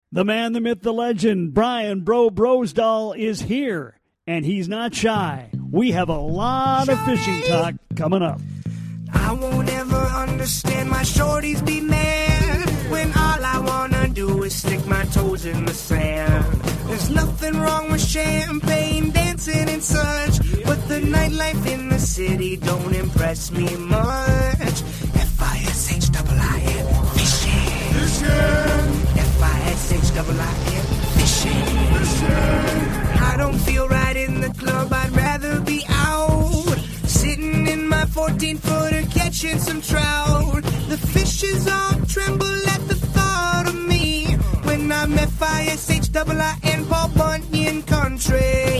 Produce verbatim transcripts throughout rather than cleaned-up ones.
The man, the myth, the legend, Brian Bro Brosdahl is here, and he's not shy. We have a lot of fishing talk coming up. I won't ever understand my shorties be mad when all I wanna do is stick my toes in the sand. There's nothing wrong with champagne, dancing and such, but the nightlife in the city don't impress me much. F I S H I I N, fishing. Fishing. F I S H I I N, fishing. Fishing. I don't feel right in the club, I'd rather be out, sitting in my fourteen-footer catching some trout. The fishes all tremble at the thought of me when I'm F I S H I I N, Paul Bunyan country.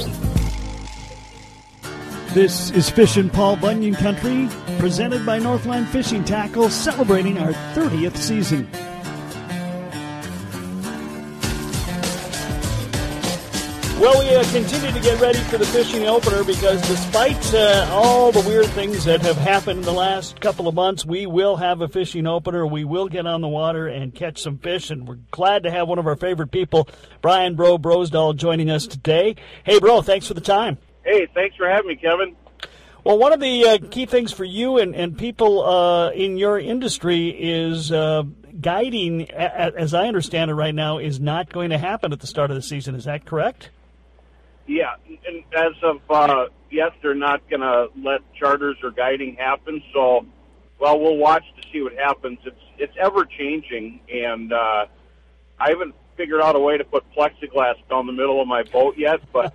This is Fishin' Paul Bunyan Country, presented by Northland Fishing Tackle, celebrating our thirtieth season. Well, we uh, continue to get ready for the fishing opener because despite uh, all the weird things that have happened in the last couple of months, we will have a fishing opener. We will get on the water and catch some fish, and we're glad to have one of our favorite people, Brian Bro Brosdahl, joining us today. Hey, bro, thanks for the time. Hey, thanks for having me, Kevin. Well, one of the uh, key things for you and, and people uh, in your industry is uh, guiding, a- as I understand it right now, is not going to happen at the start of the season. Is that correct? Yeah, and as of uh, yes, they're not going to let charters or guiding happen. So, well, we'll watch to see what happens. It's it's ever changing, and uh, I haven't figured out a way to put plexiglass down the middle of my boat yet. But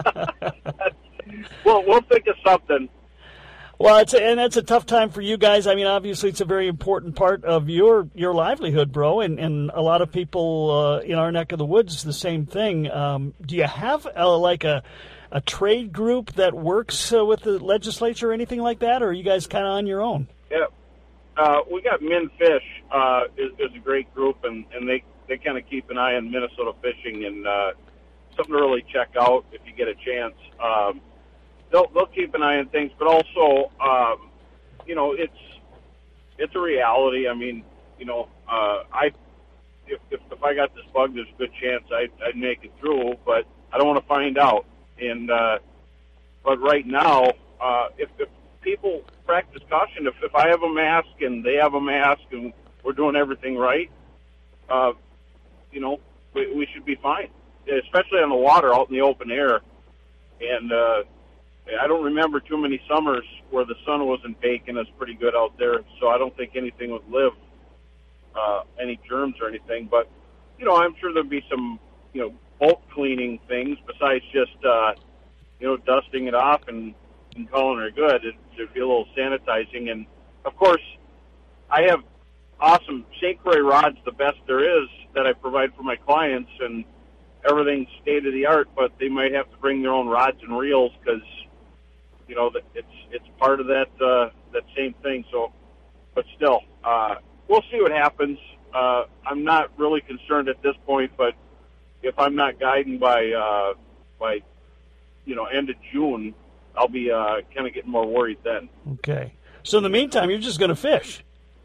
we'll we'll think of something. Well, it's a, and that's a tough time for you guys. I mean, obviously, it's a very important part of your, your livelihood, bro, and, and a lot of people uh, in our neck of the woods, the same thing. Um, do you have uh, like a a trade group that works uh, with the legislature or anything like that, or are you guys kind of on your own? Yeah, uh, we got Min Fish uh, is, is a great group, and, and they, they kind of keep an eye on Minnesota fishing, and uh, something to really check out if you get a chance. Um, They'll, they'll keep an eye on things, but also, um, you know, it's it's a reality. I mean, you know, uh, I if, if if I got this bug, there's a good chance I'd, I'd make it through, but I don't want to find out. And uh, but right now, uh, if, if people practice caution, if, if I have a mask and they have a mask and we're doing everything right, uh, you know, we, we should be fine, especially on the water out in the open air. And uh, I don't remember too many summers where the sun wasn't baking us pretty good out there, so I don't think anything would live, uh, any germs or anything. But, you know, I'm sure there'd be some, you know, bulk cleaning things besides just, uh, you know, dusting it off and, and calling her good. It, there'd be a little sanitizing. And, of course, I have awesome Saint Croix rods, the best there is, that I provide for my clients, and everything's state-of-the-art, but they might have to bring their own rods and reels because, you know, it's it's part of that uh, that same thing. So, but still, uh, we'll see what happens. Uh, I'm not really concerned at this point, but if I'm not guiding by uh, by you know end of June, I'll be uh, kind of getting more worried then. Okay. So in the meantime, you're just going to fish.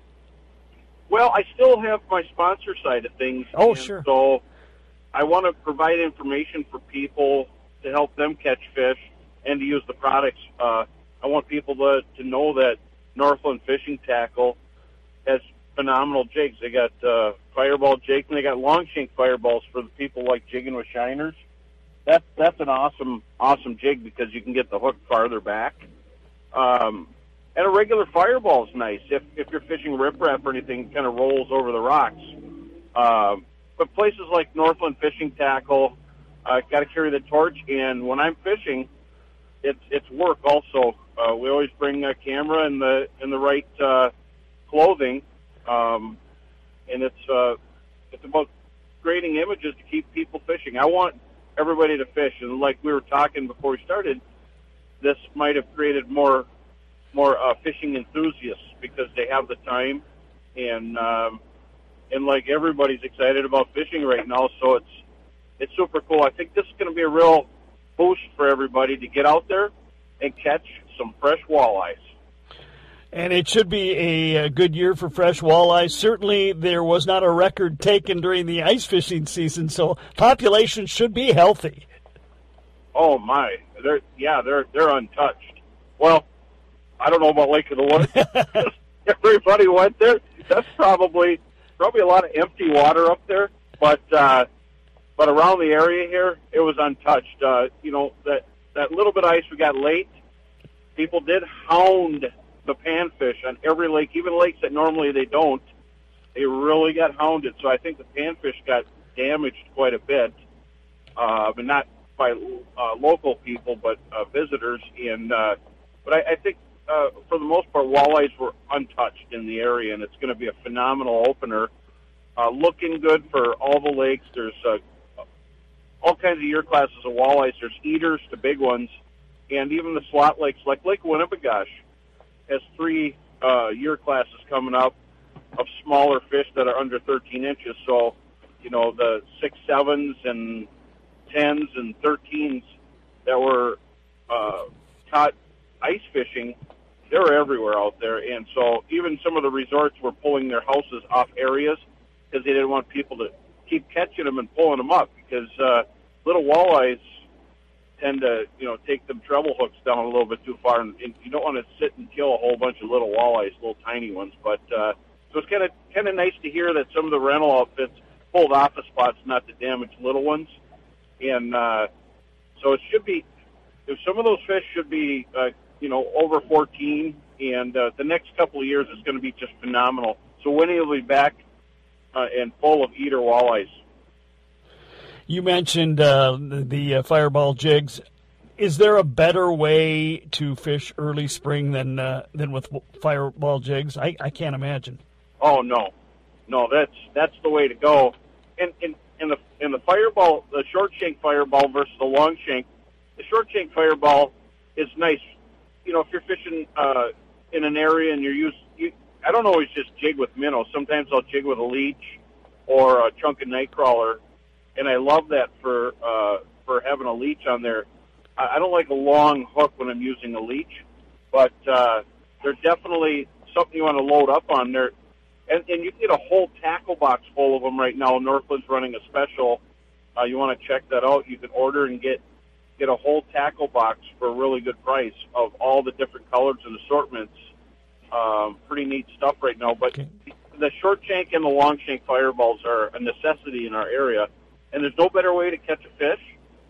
Well, I still have my sponsor side of things. Oh, and sure. So I want to provide information for people to help them catch fish and to use the products. Uh, I want people to, to know that Northland Fishing Tackle has phenomenal jigs. They got uh, fireball jigs, and they got long shank fireballs for the people like jigging with shiners. That's that's an awesome awesome jig because you can get the hook farther back. Um, and a regular fireball is nice if if you're fishing riprap or anything, it kind of rolls over the rocks. Um, but places like Northland Fishing Tackle, uh, got to carry the torch, and when I'm fishing, it's it's work also. Uh, we always bring a camera and the in the right uh, clothing, um, and it's uh, it's about creating images to keep people fishing. I want everybody to fish, and like we were talking before we started, this might have created more more uh, fishing enthusiasts because they have the time, and um, and like everybody's excited about fishing right now, so it's it's super cool. I think this is going to be a real boost for everybody to get out there and catch some fresh walleyes. And it should be a, a good year for fresh walleye. Certainly there was not a record taken during the ice fishing season, so population should be healthy. Oh, my. They're, yeah, they're they're untouched. Well, I don't know about Lake of the Woods. Everybody went there. That's probably probably a lot of empty water up there, but uh, but around the area here, it was untouched. Uh, you know, that, that little bit of ice we got late, people did hound the panfish on every lake, even lakes that normally they don't. They really got hounded, so I think the panfish got damaged quite a bit, uh, but not by uh, local people, but uh, visitors. And uh, but I, I think uh, for the most part, walleyes were untouched in the area, and it's going to be a phenomenal opener. Uh, looking good for all the lakes. There's uh, all kinds of year classes of walleyes. There's eaters to big ones, and even the slot lakes like Lake Winnipegoosh has three uh, year classes coming up of smaller fish that are under thirteen inches. So, you know, the six, sevens and tens and thirteens that were uh, caught ice fishing, they were everywhere out there. And so even some of the resorts were pulling their houses off areas because they didn't want people to keep catching them and pulling them up, because uh, little walleyes tend to, you know, take them treble hooks down a little bit too far, and, and you don't want to sit and kill a whole bunch of little walleyes, little tiny ones. But uh, so it's kind of kind of nice to hear that some of the rental outfits pulled off the spots not to damage little ones, and uh, so it should be. If some of those fish should be, uh, you know, over fourteen, and uh, the next couple of years is going to be just phenomenal. So Winnie will be back uh, and full of eater walleyes. You mentioned uh, the, the uh, fireball jigs. Is there a better way to fish early spring than uh, than with fireball jigs? I, I can't imagine. Oh no, no, that's that's the way to go. And in in the in the fireball, the short shank fireball versus the long shank, the short shank fireball is nice. You know, if you're fishing uh, in an area and you're used, you, I don't always just jig with minnows. Sometimes I'll jig with a leech or a chunk of nightcrawler. And I love that for uh, for having a leech on there. I, I don't like a long hook when I'm using a leech, but uh, they're definitely something you want to load up on there. And, and you can get a whole tackle box full of them right now. Northland's running a special. Uh, you want to check that out. You can order and get get a whole tackle box for a really good price of all the different colors and assortments. Um, pretty neat stuff right now. But okay. The short shank and the long shank fireballs are a necessity in our area. And there's no better way to catch a fish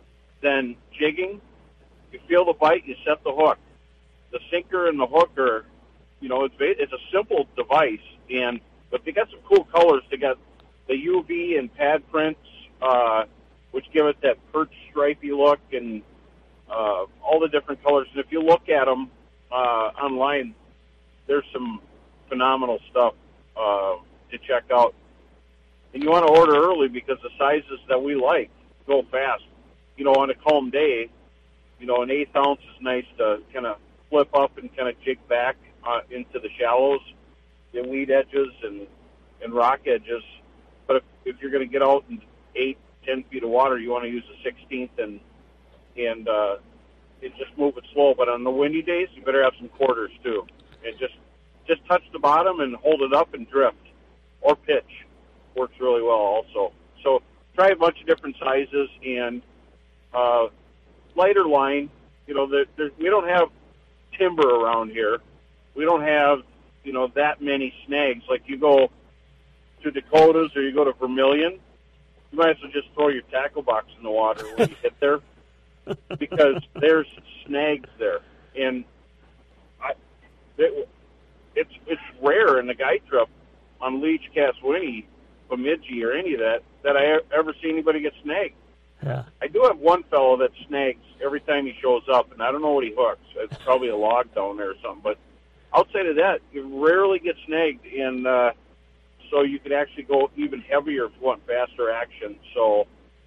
than jigging. You feel the bite, you set the hook. The sinker and the hook are, you know, it's it's a simple device, and but they got some cool colors. They got the U V and pad prints, uh, which give it that perch stripey look, and uh, all the different colors. And if you look at them uh, online, there's some phenomenal stuff uh, to check out. And you want to order early because the sizes that we like go fast. You know, on a calm day, you know, an eighth ounce is nice to kind of flip up and kind of jig back uh, into the shallows, the weed edges and, and rock edges. But if, if you're going to get out in eight, ten feet of water, you want to use a sixteenth and and uh, and just move it slow. But on the windy days, you better have some quarters too, and just just touch the bottom and hold it up and drift or pitch. Works really well also. So try a bunch of different sizes and uh, lighter line. You know, the, the, we don't have timber around here. We don't have, you know, that many snags. Like you go to Dakotas or you go to Vermilion, you might as well just throw your tackle box in the water when you get there because there's snags there. And I, it, it's it's rare in the guide trip on Leech, Cass, Winnie, Bemidji, or any of that, that I ever see anybody get snagged. Yeah. I do have one fellow that snags every time he shows up, and I don't know what he hooks. It's probably a log down there or something. But outside of that, you rarely get snagged, and uh, so you could actually go even heavier if you want faster action. So,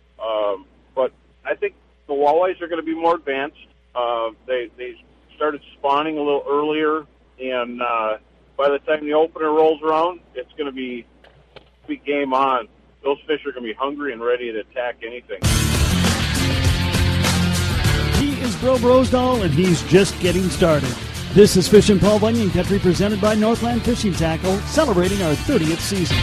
um, but I think the walleyes are going to be more advanced. Uh, they they started spawning a little earlier, and uh, by the time the opener rolls around, it's going to be be game on. Those fish are going to be hungry and ready to attack anything. He is Bill Rosedal, and he's just getting started. This is Fishin' Paul Bunyan Country, presented by Northland Fishing Tackle, celebrating our thirtieth season.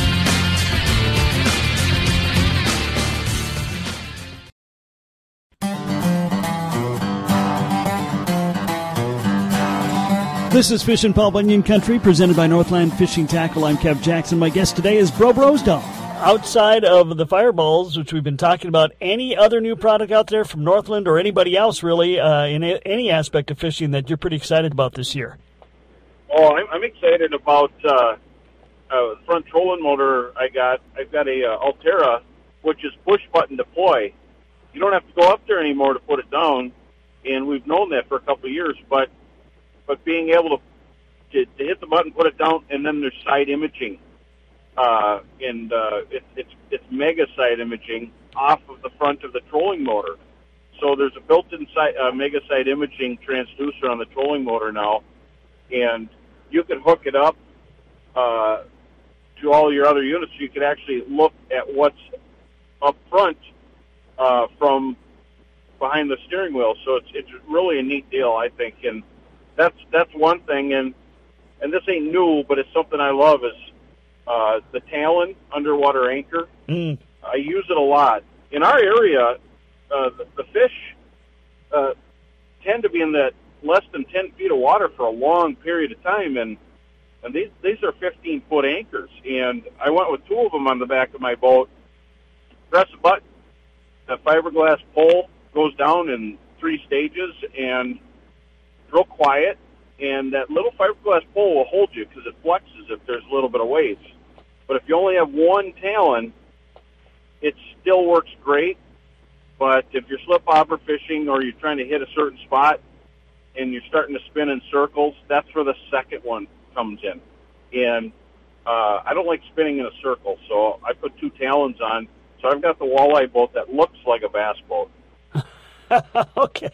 This is Fishin' Paul Bunyan Country, presented by Northland Fishing Tackle. I'm Kev Jackson. My guest today is Bro Brosdahl. Outside of the Fireballs, which we've been talking about, any other new product out there from Northland or anybody else really uh, in a, any aspect of fishing that you're pretty excited about this year? Oh, I'm, I'm excited about uh, uh, the front trolling motor I got. I've got a uh, Altera, which is push button deploy. You don't have to go up there anymore to put it down, and we've known that for a couple of years. But but being able to, to, to hit the button, put it down, and then there's side imaging. Uh, and uh, it, it's it's mega side imaging off of the front of the trolling motor. So there's a built-in side, uh, mega side imaging transducer on the trolling motor now, and you can hook it up uh, to all your other units. You can actually look at what's up front uh, from behind the steering wheel. So it's it's really a neat deal, I think, and that's that's one thing. And and this ain't new, but it's something I love is. Uh, the Talon underwater anchor. Mm. I use it a lot. In our area, uh, the, the fish uh, tend to be in that less than ten feet of water for a long period of time, and and these these are fifteen foot anchors. And I went with two of them on the back of my boat. Press a button, the fiberglass pole goes down in three stages, and real quiet. And that little fiberglass pole will hold you because it flexes if there's a little bit of waves. But if you only have one Talon, it still works great. But if you're slip bobber fishing or you're trying to hit a certain spot and you're starting to spin in circles, that's where the second one comes in. And uh, I don't like spinning in a circle, so I put two Talons on. So I've got the walleye boat that looks like a bass boat. Okay.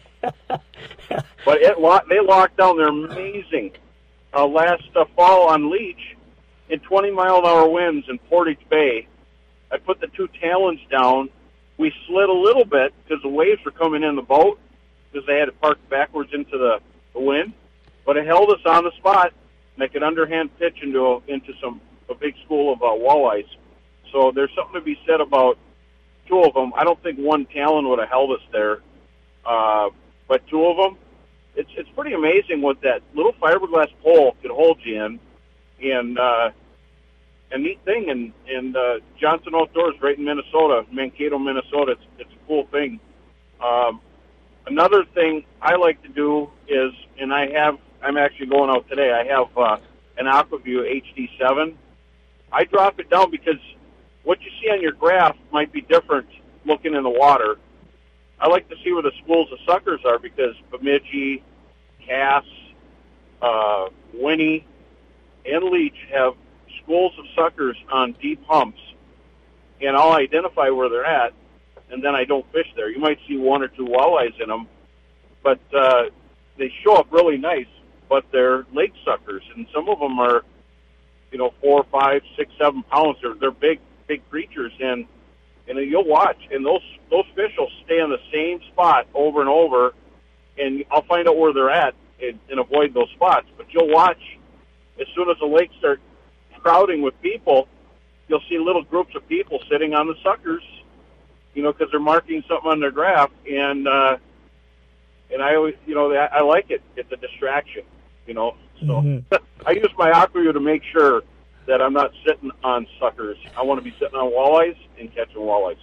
But it lock, they locked down. They're amazing. Uh, last uh, fall on Leech, in twenty mile an hour winds in Portage Bay, I put the two Talons down. We slid a little bit because the waves were coming in the boat because they had it parked backwards into the, the wind. But it held us on the spot, and I could underhand pitch into a, into some a big school of uh, walleyes. So there's something to be said about two of them. I don't think one Talon would have held us there. Uh, but two of them, it's it's pretty amazing what that little fiberglass pole could hold you in, and uh, a neat thing. And and uh, Johnson Outdoors, right in Minnesota, Mankato, Minnesota. It's it's a cool thing. Um, another thing I like to do is, and I have, I'm actually going out today. I have uh, an AquaView H D seven. I drop it down because what you see on your graph might be different looking in the water. I like to see where the schools of suckers are because Bemidji, Cass, uh, Winnie, and Leech have schools of suckers on deep humps, and I'll identify where they're at, and then I don't fish there. You might see one or two walleyes in them, but uh, they show up really nice, but they're lake suckers, and some of them are, you know, four, five, six, seven pounds. They're, they're big, big creatures, and and you'll watch, and those those fish will stay on the same spot over and over, and I'll find out where they're at and, and avoid those spots. But you'll watch, as soon as the lakes start crowding with people, you'll see little groups of people sitting on the suckers, you know, because they're marking something on their graph, and uh, and I always, you know, I, I like it. It's a distraction, you know. So mm-hmm. I use my AquaView to make sure that I'm not sitting on suckers. I want to be sitting on walleyes and catching walleyes.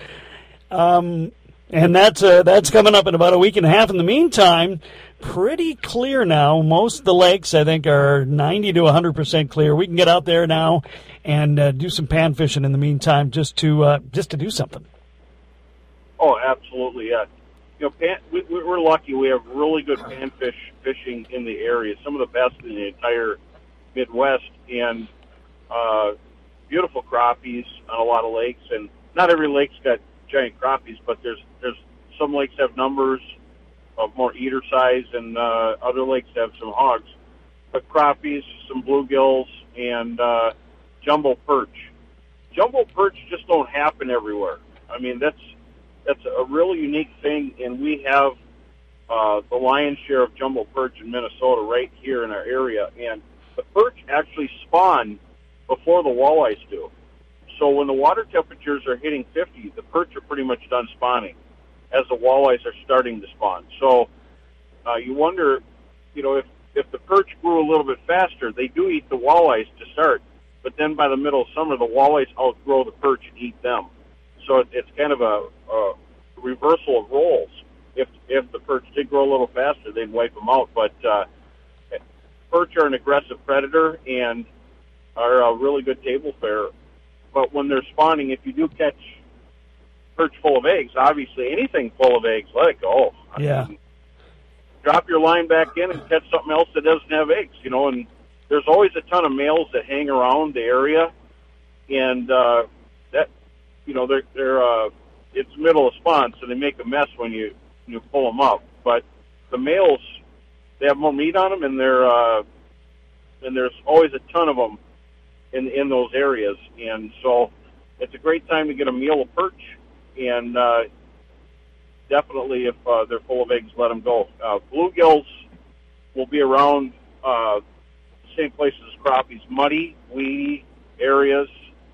Um, and that's uh, that's coming up in about a week and a half. In the meantime, pretty clear now. Most of the lakes, I think, are ninety to one hundred percent clear. We can get out there now and uh, do some pan fishing in the meantime, just to uh, just to do something. Oh, absolutely, yeah. You know, pan, we, we're lucky. We have really good panfish fishing in the area. Some of the best in the entire Midwest, and uh, beautiful crappies on a lot of lakes. And not every lake's got giant crappies, but there's there's some lakes have numbers of more eater size, and uh, other lakes have some hogs. But crappies, some bluegills, and uh, jumbo perch. Jumbo perch just don't happen everywhere. I mean, that's that's a really unique thing, and we have uh, the lion's share of jumbo perch in Minnesota right here in our area. And the perch actually spawn before the walleyes do. So when the water temperatures are hitting fifty, the perch are pretty much done spawning as the walleyes are starting to spawn. So uh, you wonder, you know, if, if the perch grew a little bit faster, they do eat the walleyes to start. But then by the middle of summer, the walleyes outgrow the perch and eat them. So it, it's kind of a, a reversal of roles. If if the perch did grow a little faster, they'd wipe them out. But uh, perch are an aggressive predator and are a really good table fare. But when they're spawning, if you do catch perch full of eggs, obviously anything full of eggs, let it go. I yeah. mean, drop your line back in and catch something else that doesn't have eggs, you know, and there's always a ton of males that hang around the area, and uh, that, you know, they're, they're uh, it's middle of spawn, so they make a mess when you, you pull them up. But the males, they have more meat on them, and they're uh, and there's always a ton of them in in those areas, and so it's a great time to get a meal of perch, and uh, definitely if uh, they're full of eggs, let them go. Uh, bluegills will be around uh, the same places as crappies, muddy, weedy areas.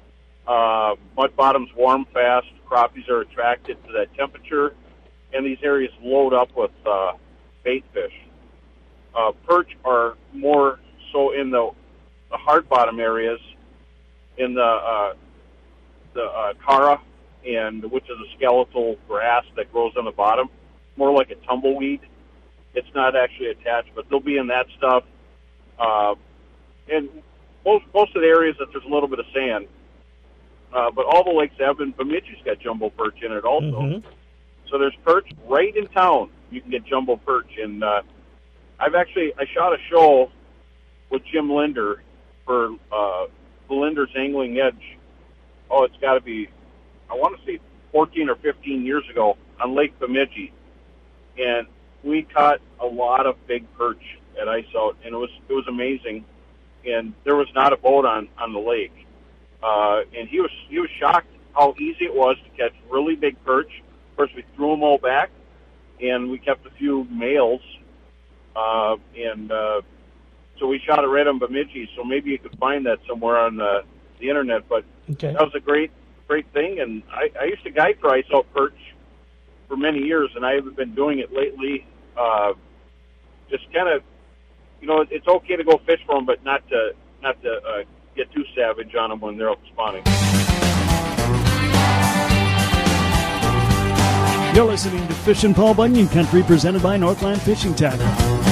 Uh, mud bottoms warm fast. Crappies are attracted to that temperature, and these areas load up with uh, bait fish. Uh, perch are more so in the, the hard bottom areas, in the uh, the uh, cara, and which is a skeletal grass that grows on the bottom, more like a tumbleweed. It's not actually attached, but they'll be in that stuff. Uh, and most most of the areas that there's a little bit of sand. Uh, but all the lakes have, and Bemidji's got jumbo perch in it also. Mm-hmm. So there's perch right in town. You can get jumbo perch. And uh, I've actually, I shot a show with Jim Linder for uh, the Linder's Angling Edge. Oh, it's got to be, I want to say fourteen or fifteen years ago on Lake Bemidji. And we caught a lot of big perch at ice out, and it was it was amazing. And there was not a boat on, on the lake. Uh, and he was he was shocked how easy it was to catch really big perch. Of course, we threw them all back, and we kept a few males. Uh, and uh, so we shot it right on Bemidji. So maybe you could find that somewhere on the, the internet. But okay. That was a great great thing. And I, I used to guide for ice out perch for many years, and I haven't been doing it lately. Uh, just kind of, you know, it's okay to go fish for them, but not to not to. Uh, get too savage on them when they're up spawning. You're listening to Fishin' Paul Bunyan Country, presented by Northland Fishing Tackle.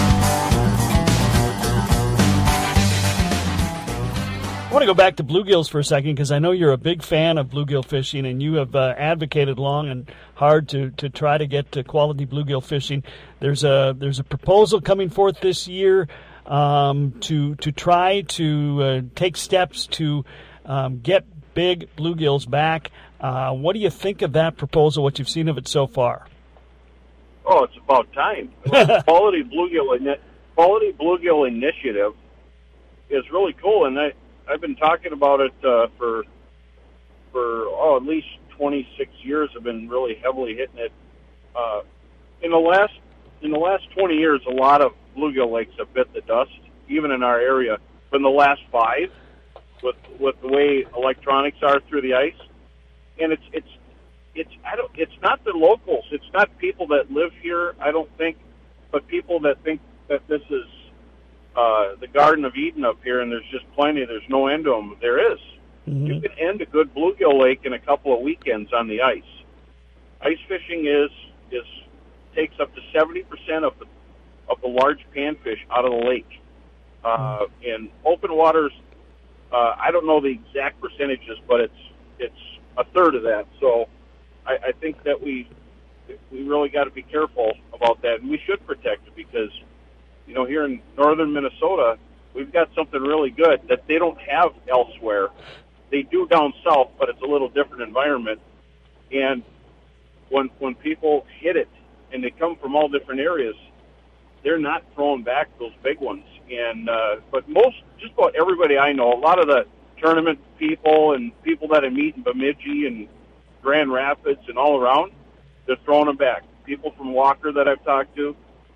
I want to go back to bluegills for a second, because I know you're a big fan of bluegill fishing, and you have uh, advocated long and hard to, to try to get to quality bluegill fishing. There's a there's a proposal coming forth this year Um, to to try to uh, take steps to um, get big bluegills back. Uh, what do you think of that proposal, what you've seen of it so far? Oh, it's about time. Quality bluegill ini- quality bluegill initiative is really cool, and I, I've been talking about it uh, for for oh at least twenty-six years. I've been really heavily hitting it. Uh, in the last in the last twenty years, a lot of bluegill lakes have bit the dust, even in our area. But in the last five, with with the way electronics are through the ice, and it's it's it's I don't it's not the locals, it's not people that live here, I don't think, but people that think that this is uh, the Garden of Eden up here, and there's just plenty. There's no end to them. There is. Mm-hmm. You can end a good bluegill lake in a couple of weekends on the ice. Ice fishing is is takes up to seventy percent of the of the large panfish out of the lake. Uh, in open waters, uh, I don't know the exact percentages, but it's it's a third of that. So I, I think that we we really got to be careful about that, and we should protect it, because, you know, here in northern Minnesota, we've got something really good that they don't have elsewhere. They do down south, but it's a little different environment. And when when people hit it, and they come from all different areas, they're not throwing back those big ones. And uh, but most, just about everybody I know, a lot of the tournament people and people that I meet in Bemidji and Grand Rapids and all around, they're throwing them back. People from Walker that I've talked to,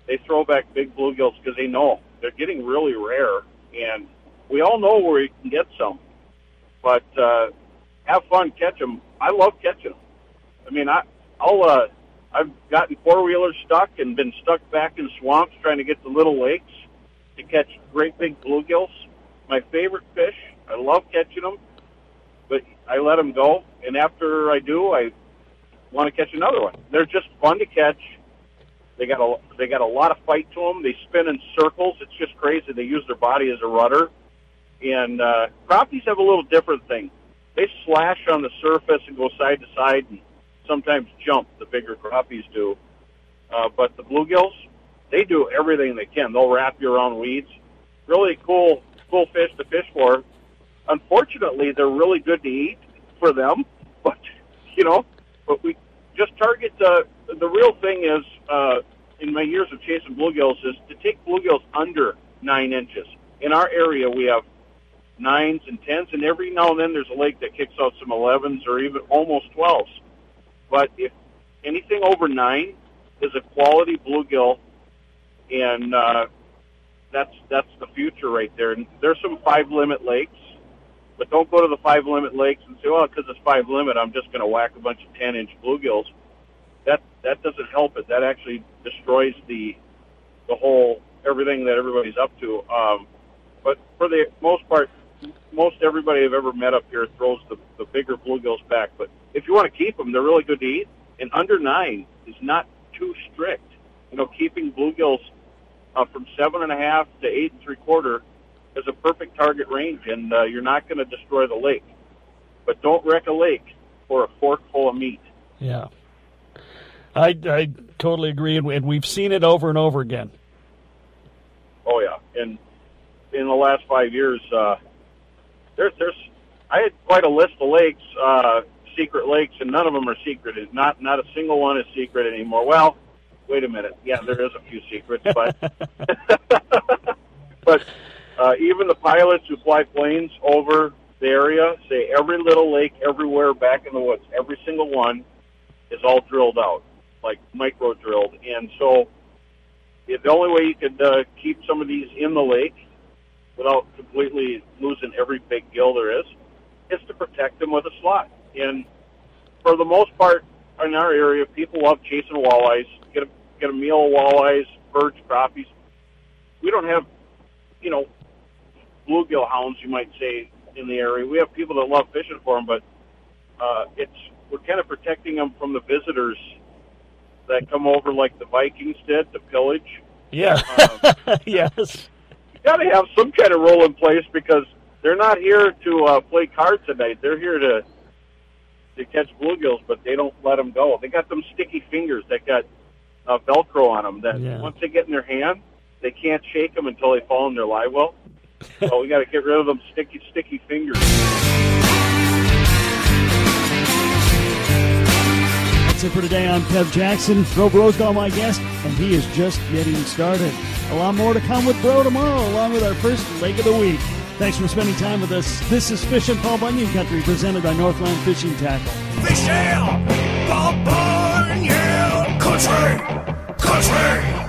they throw back big bluegills because they know they're getting really rare, and we all know where you can get some. But uh, have fun, catch them. I love catching them. I mean, I, I'll uh, I've gotten four wheelers stuck and been stuck back in swamps trying to get to little lakes to catch great big bluegills. My favorite fish. I love catching them, but I let them go, and after I do, I want to catch another one. They're just fun to catch. They got a they got a lot of fight to them. They spin in circles. It's just crazy. They use their body as a rudder. And uh, crappies have a little different thing. They slash on the surface and go side to side, and sometimes jump. The bigger crappies do, uh, but the bluegills, they do everything they can. They'll wrap you around weeds. Really cool, cool fish to fish for. Unfortunately, they're really good to eat for them, but you know, but we just target the. The real thing is, uh, in my years of chasing bluegills, is to take bluegills under nine inches. In our area, we have nines and tens, and every now and then there's a lake that kicks out some elevens or even almost twelves. But if anything over nine is a quality bluegill, and uh, that's that's the future right there. And there's some five limit lakes, but don't go to the five limit lakes and say, well, because it's five limit, I'm just going to whack a bunch of ten inch bluegills. That that doesn't help it. That actually destroys the the whole everything that everybody's up to. Um, but for the most part, most everybody I've ever met up here throws the, the bigger bluegills back. But if you want to keep them, they're really good to eat. And under nine is not too strict. You know, keeping bluegills uh, from seven and a half to eight and three quarter is a perfect target range, and uh, you're not going to destroy the lake. But don't wreck a lake for a fork full of meat. Yeah. I, I totally agree, and we've seen it over and over again. Oh, yeah. And in the last five years, uh, there's, there's, I had quite a list of lakes, uh, secret lakes, and none of them are secret. Not, not a single one is secret anymore. Well, wait a minute. Yeah, there is a few secrets, but, but uh, even the pilots who fly planes over the area say every little lake everywhere back in the woods, every single one is all drilled out, like micro drilled. And so the only way you could uh, keep some of these in the lake without completely losing every big gill there is, is to protect them with a slot. And for the most part in our area, people love chasing walleyes, get a, get a meal of walleyes, perch, crappies. We don't have, you know, bluegill hounds, you might say, in the area. We have people that love fishing for them, but uh, it's we're kind of protecting them from the visitors that come over like the Vikings did to pillage. Yeah. Um, yes. You got to have some kind of rule in place because they're not here to uh, play cards tonight. They're here to to catch bluegills, but they don't let them go. They got them sticky fingers that got uh, Velcro on them that yeah. once they get in their hand, they can't shake them until they fall in their live well. So we got to get rid of them sticky, sticky fingers. That's it for today. I'm Kev Jackson. Bro Brosdahl, my guest, and he is just getting started. A lot more to come with Bro tomorrow, along with our first leg of the week. Thanks for spending time with us. This is Fishin' Paul Bunyan Country, presented by Northland Fishing Tackle. Fishin' Paul Bunyan Country, Country.